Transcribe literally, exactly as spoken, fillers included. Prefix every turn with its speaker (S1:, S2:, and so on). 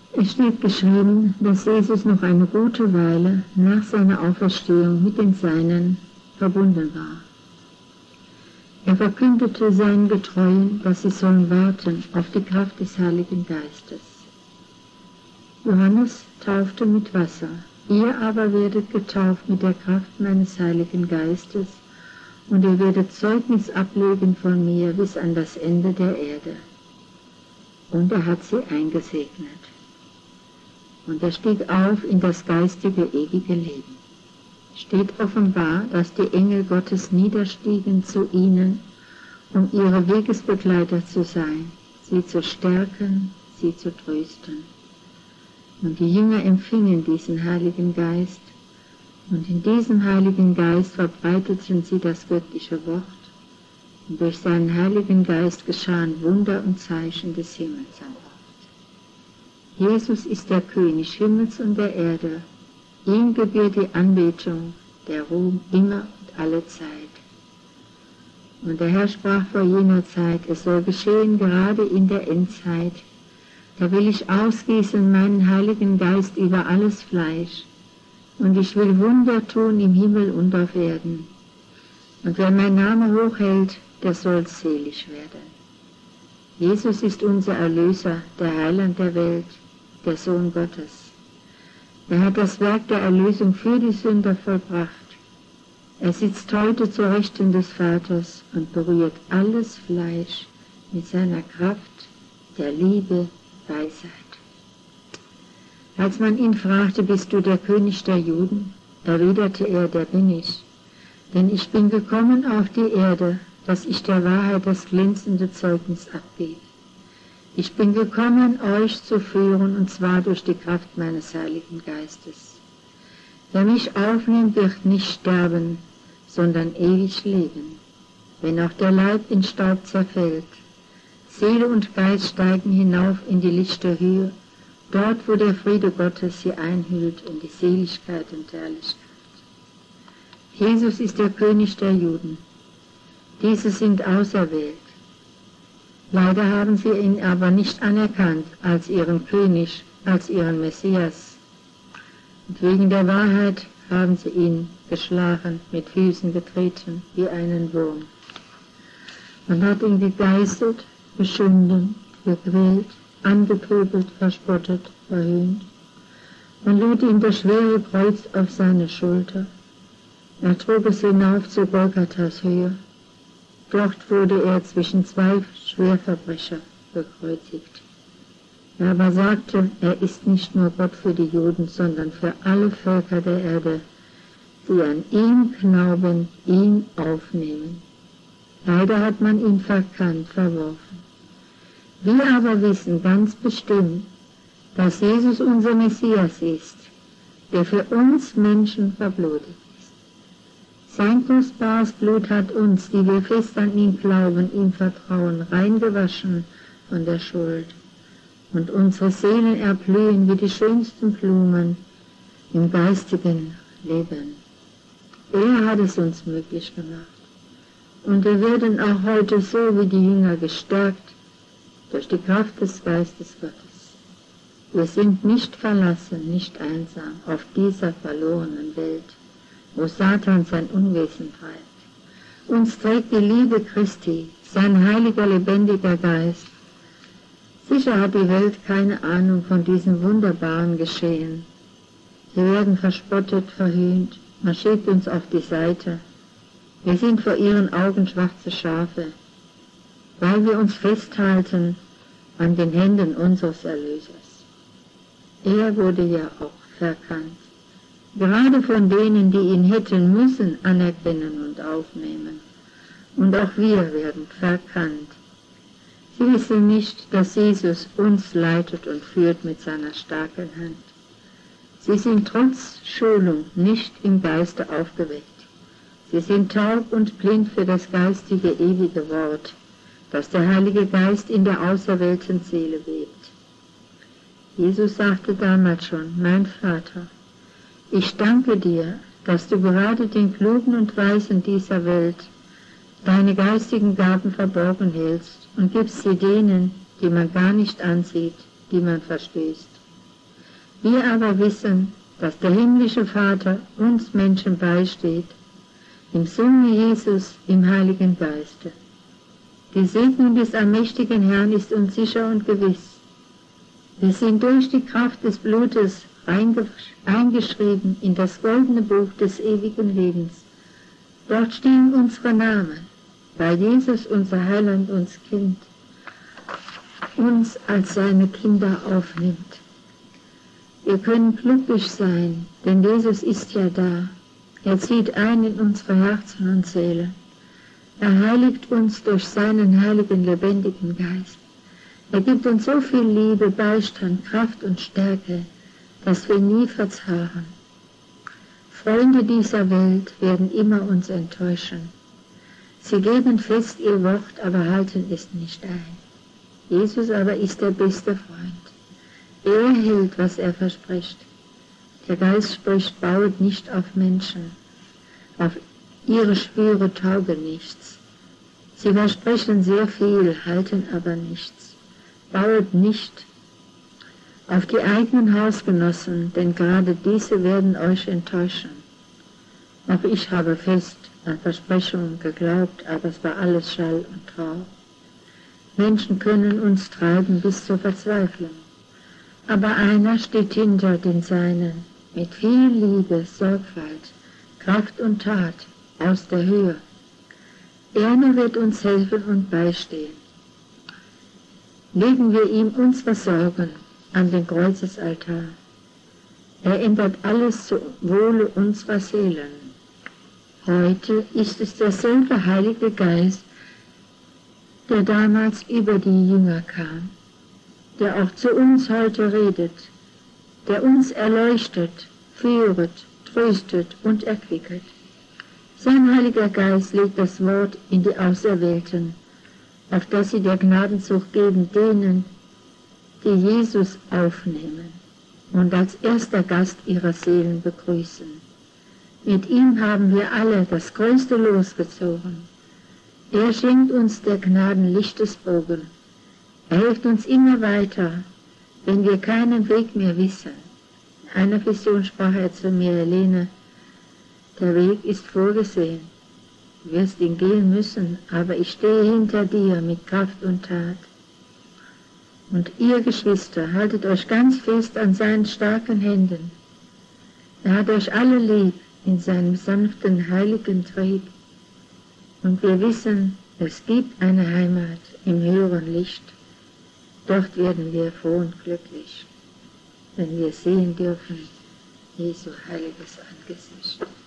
S1: Es steht geschrieben, dass Jesus noch eine gute Weile nach seiner Auferstehung mit den Seinen verbunden war. Er verkündete seinen Getreuen, dass sie sollen warten auf die Kraft des Heiligen Geistes. Johannes taufte mit Wasser, ihr aber werdet getauft mit der Kraft meines Heiligen Geistes, und ihr werdet Zeugnis ablegen von mir bis an das Ende der Erde. Und er hat sie eingesegnet. Und er stieg auf in das geistige, ewige Leben. Steht offenbar, dass die Engel Gottes niederstiegen zu ihnen, um ihre Wegesbegleiter zu sein, sie zu stärken, sie zu trösten. Und die Jünger empfingen diesen Heiligen Geist, und in diesem Heiligen Geist verbreiteten sie das göttliche Wort, und durch seinen Heiligen Geist geschahen Wunder und Zeichen des Himmels an Ort. Jesus ist der König Himmels und der Erde, ihm gebührt die Anbetung, der Ruhm immer und alle Zeit. Und der Herr sprach vor jener Zeit, es soll geschehen gerade in der Endzeit, da will ich ausgießen meinen Heiligen Geist über alles Fleisch, und ich will Wunder tun im Himmel und auf Erden. Und wer mein Name hochhält, der soll selig werden. Jesus ist unser Erlöser, der Heiland der Welt, der Sohn Gottes. Er hat das Werk der Erlösung für die Sünder vollbracht. Er sitzt heute zur Rechten des Vaters und berührt alles Fleisch mit seiner Kraft, der Liebe, Weisheit. Als man ihn fragte, bist du der König der Juden? Erwiderte er, der bin ich. Denn ich bin gekommen auf die Erde, dass ich der Wahrheit das glänzende Zeugnis abgebe. Ich bin gekommen, euch zu führen, und zwar durch die Kraft meines Heiligen Geistes. Wer mich aufnimmt, wird nicht sterben, sondern ewig leben, wenn auch der Leib in Staub zerfällt. Seele und Geist steigen hinauf in die lichte Höhe, dort, wo der Friede Gottes sie einhüllt in die Seligkeit und Herrlichkeit. Jesus ist der König der Juden. Diese sind auserwählt. Leider haben sie ihn aber nicht anerkannt als ihren König, als ihren Messias. Und wegen der Wahrheit haben sie ihn geschlagen, mit Füßen getreten, wie einen Wurm. Man hat ihn gegeißelt, beschunden, gequält, angepöbelt, verspottet, verhöhnt. Man lud ihm das schwere Kreuz auf seine Schulter. Er trug es hinauf zu Golgathas Höhe. Dort wurde er zwischen zwei Schwerverbrecher gekreuzigt. Er aber sagte, er ist nicht nur Gott für die Juden, sondern für alle Völker der Erde, die an ihn glauben, ihn aufnehmen. Leider hat man ihn verkannt, verworfen. Wir aber wissen ganz bestimmt, dass Jesus unser Messias ist, der für uns Menschen verblutet ist. Sein kostbares Blut hat uns, die wir fest an ihn glauben, ihm vertrauen, reingewaschen von der Schuld. Und unsere Seelen erblühen wie die schönsten Blumen im geistigen Leben. Er hat es uns möglich gemacht. Und wir werden auch heute so wie die Jünger gestärkt durch die Kraft des Geistes Gottes. Wir sind nicht verlassen, nicht einsam auf dieser verlorenen Welt, wo Satan sein Unwesen treibt. Uns trägt die Liebe Christi, sein heiliger, lebendiger Geist. Sicher hat die Welt keine Ahnung von diesem wunderbaren Geschehen. Wir werden verspottet, verhöhnt, man schiebt uns auf die Seite. Wir sind vor ihren Augen schwarze Schafe, weil wir uns festhalten an den Händen unseres Erlösers. Er wurde ja auch verkannt, gerade von denen, die ihn hätten müssen anerkennen und aufnehmen. Und auch wir werden verkannt. Sie wissen nicht, dass Jesus uns leitet und führt mit seiner starken Hand. Sie sind trotz Schulung nicht im Geiste aufgeweckt. Sie sind taub und blind für das geistige, ewige Wort, das der Heilige Geist in der auserwählten Seele webt. Jesus sagte damals schon, mein Vater, ich danke dir, dass du gerade den Klugen und Weisen dieser Welt deine geistigen Gaben verborgen hältst und gibst sie denen, die man gar nicht ansieht, die man verstößt. Wir aber wissen, dass der himmlische Vater uns Menschen beisteht, im Sohne Jesus, im Heiligen Geiste. Die Segnung des allmächtigen Herrn ist uns sicher und gewiss. Wir sind durch die Kraft des Blutes eingeschrieben in das goldene Buch des ewigen Lebens. Dort stehen unsere Namen, weil Jesus, unser Heiland, uns Kind, uns als seine Kinder aufnimmt. Wir können glücklich sein, denn Jesus ist ja da. Er zieht ein in unsere Herzen und Seelen. Er heiligt uns durch seinen heiligen, lebendigen Geist. Er gibt uns so viel Liebe, Beistand, Kraft und Stärke, dass wir nie verzagen. Freunde dieser Welt werden immer uns enttäuschen. Sie geben fest ihr Wort, aber halten es nicht ein. Jesus aber ist der beste Freund. Er hält, was er verspricht. Der Geist spricht, bauet nicht auf Menschen. Auf ihre Schwüre taugen nichts. Sie versprechen sehr viel, halten aber nichts. Bauet nicht auf die eigenen Hausgenossen, denn gerade diese werden euch enttäuschen. Auch ich habe fest an Versprechungen geglaubt, aber es war alles Schall und Trauer. Menschen können uns treiben bis zur Verzweiflung. Aber einer steht hinter den Seinen, mit viel Liebe, Sorgfalt, Kraft und Tat aus der Höhe. Er nur wird uns helfen und beistehen. Legen wir ihm unsere Sorgen an den Kreuzesaltar. Er ändert alles zu Wohle unserer Seelen. Heute ist es derselbe Heilige Geist, der damals über die Jünger kam, der auch zu uns heute redet, der uns erleuchtet, führet, tröstet und erquicket. Sein Heiliger Geist legt das Wort in die Auserwählten, auf dass sie der Gnadenzucht geben denen, die Jesus aufnehmen und als erster Gast ihrer Seelen begrüßen. Mit ihm haben wir alle das größte Los gezogen. Er schenkt uns der Gnaden lichtes Bogen. Er hilft uns immer weiter, wenn wir keinen Weg mehr wissen. In einer Vision sprach er zu mir, Helene, der Weg ist vorgesehen. Du wirst ihn gehen müssen, aber ich stehe hinter dir mit Kraft und Tat. Und ihr Geschwister, haltet euch ganz fest an seinen starken Händen. Er hat euch alle lieb in seinem sanften, heiligen Trieb. Und wir wissen, es gibt eine Heimat im höheren Licht. Dort werden wir froh und glücklich, wenn wir sehen dürfen, Jesu heiliges Angesicht.